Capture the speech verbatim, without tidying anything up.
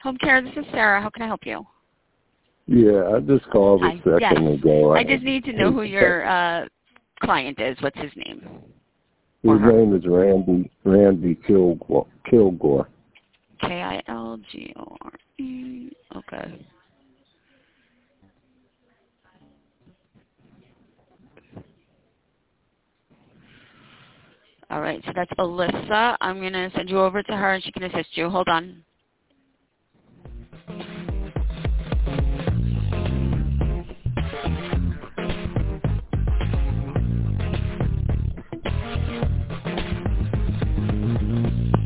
Home care, this is Sarah. How can I help you? Yeah, I just called a Hi. second Yes. ago. I just need to know who your uh, client is. What's his name? His name is Randy Randy Kilgore. Kilgore. K I L G O R E. Okay. All right, so that's Alyssa. I'm going to send you over to her, and she can assist you. Hold on.